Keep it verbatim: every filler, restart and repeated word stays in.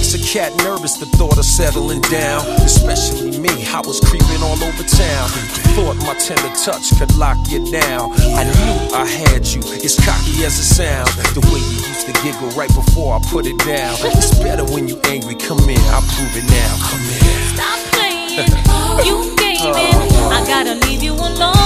makes a cat nervous, the thought of settling down. Especially me, I was creeping all over town. Thought my tender touch could lock you down. I knew I had you, as cocky as it sounds. The way you used to giggle right before I put it down. It's better when you angry, come in, I'll prove it now. Come in. Stop playing, you gaming, I gotta leave you alone.